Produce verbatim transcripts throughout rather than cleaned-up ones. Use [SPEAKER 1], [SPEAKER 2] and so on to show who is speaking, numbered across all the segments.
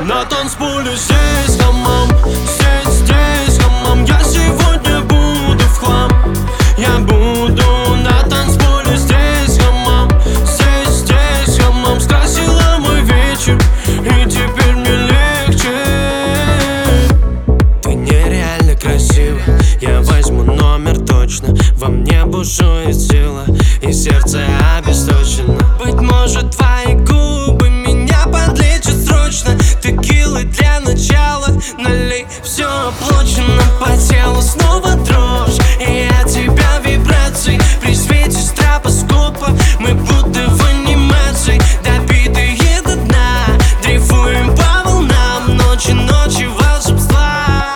[SPEAKER 1] На танцполе здесь хамам, здесь, здесь хамам. Я сегодня буду в хлам. Я буду на танцполе здесь хамам, здесь, здесь хамам. Скрасила мой вечер, и теперь мне легче. Ты нереально красива, я возьму номер точно. Во мне бушует сила, и сердце обесточено. Быть может, твои губы меня подлечат срочно. Текилы для начала, налей, все оплачено. По телу снова дрожь, и от тебя вибрации. При свете стробоскопа мы будто в анимации. Добитые до дна, дрейфуем по волнам. Ночи, ночи волшебства.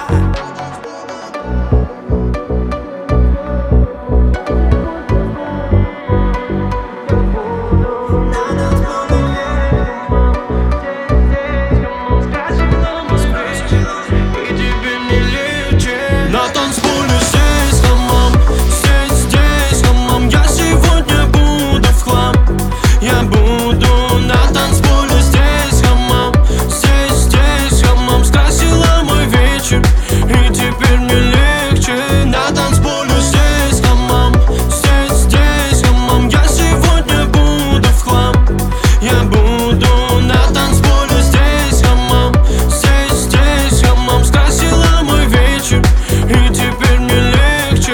[SPEAKER 1] На танцполе здесь хамам, здесь, здесь хамам. Я сегодня буду в хлам. Я буду на танцполе здесь хамам, здесь, здесь хамам. Скрасила мой вечер, и теперь мне легче. На танцполе здесь хамам, здесь, здесь хамам. Я сегодня буду в хлам. Я буду на танцполе здесь хамам, здесь, здесь хамам. Скрасила мой вечер, и теперь мне легче.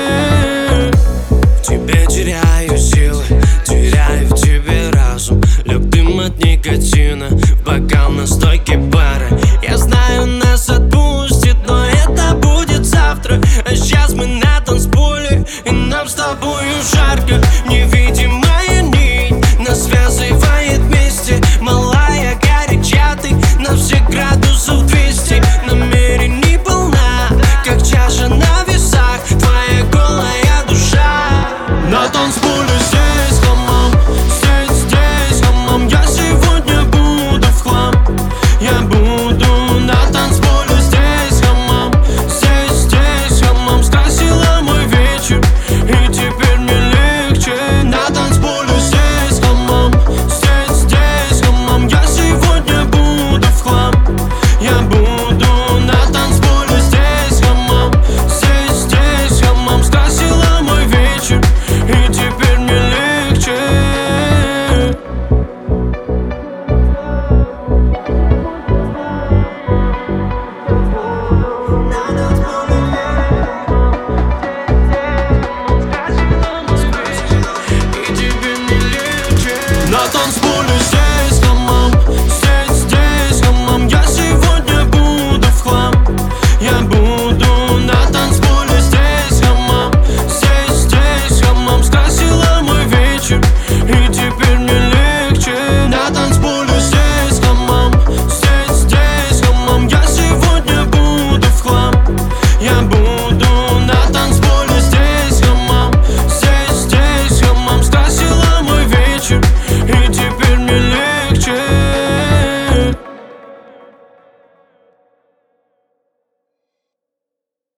[SPEAKER 1] В тебе теряю силы, теряю в тебе разум. Лег дым от никотина, в бокал настойки бара.